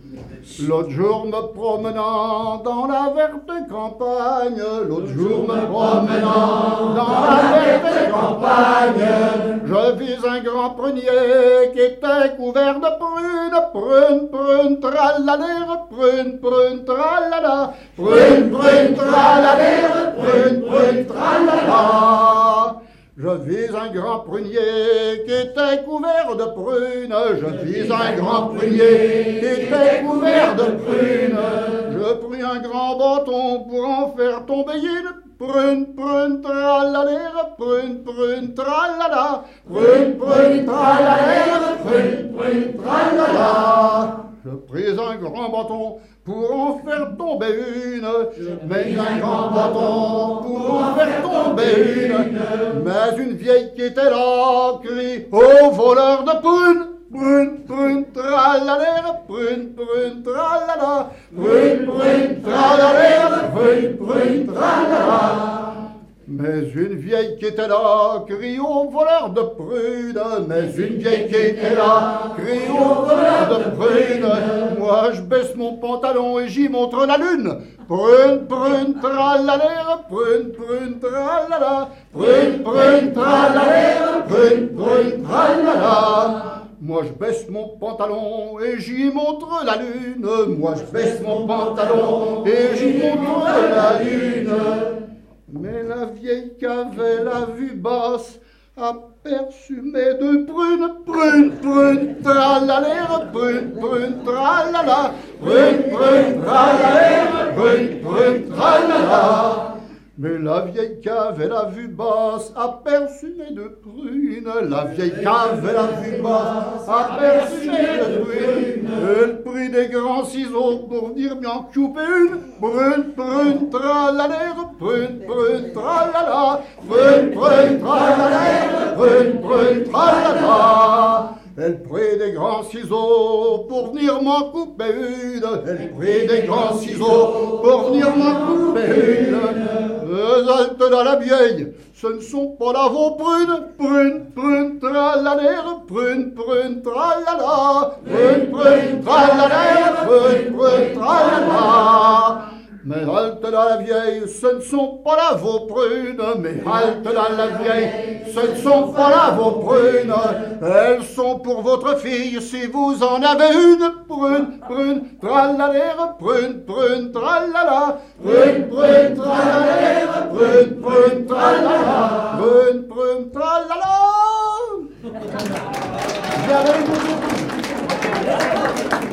L'autre jour me promenant dans la verte campagne, l'autre jour me promenant dans la verte campagne, je vis un grand prunier qui était couvert de prunes, prunes, prunes, tralalère, prunes, prunes, tralala, prunes, prunes, tralalère, prunes, prunes, tralala. Je vis un grand prunier qui était couvert de prunes, je vis un grand prunier qui était couvert de prunes. Je pris un grand bâton pour en faire tomber une prune, prune, tralalère, prune, prune, tralala, prune, prune, tralalère, prune, prune, tralala. Je pris un grand bâton pour en faire tomber une, mais un grand bâton pour en faire tomber une. Mais une vieille qui était là crie au voleur de prunes, prune, prune, tralalère, prune, prune, tralala, prune, prune, tralalère, prune, prune, tralala. Mais une vieille qui était là crie au voleur de prunes, mais une vieille qui était là crie au voleur de prunes. Moi je baisse mon pantalon et j'y montre la lune. Prune, prune, tralalère, prune, prune, tralala, prune, prune, tralalère, prune, prune, tralala. Moi je baisse mon pantalon et j'y montre la lune. Moi je baisse mon pantalon et j'y montre la lune. Mais la vieille qui avait la vue basse aperçut mes deux prunes, prune, prune, tralalère, prune, prune, tralala, prune, prune, tralalère, prune, prune, tralala. Mais la vieille qui avait la vue basse aperçut mes deux prunes, la vieille qui avait la vue basse aperçut mes deux prunes. Elle prit des grands ciseaux pour venir m'en couper une, prune, prune, tralalère, prune, prune, tralala, prune, prune, tralalère, prune, prune, tralala. Elle prit des grands ciseaux pour venir m'en couper une. Elle prit des grands ciseaux pour venir m'en couper une. Halte dans la vieille, ce ne sont pas là vos prunes. Prune, prune, tralalère, prune, prune, tralala, prune, prune, tralalère, prune, prune, tralala. Mais halte dans la vieille, ce ne sont pas là vos prunes. Mais halte dans la vieille, ce ne sont pas là vos prunes. Elles sont pour votre fille si vous en avez une. Prune, prune, tralalère, prune, prune, tralala, prune, prune, tralalère, prune, prune, tralala, prune, prune, tralala.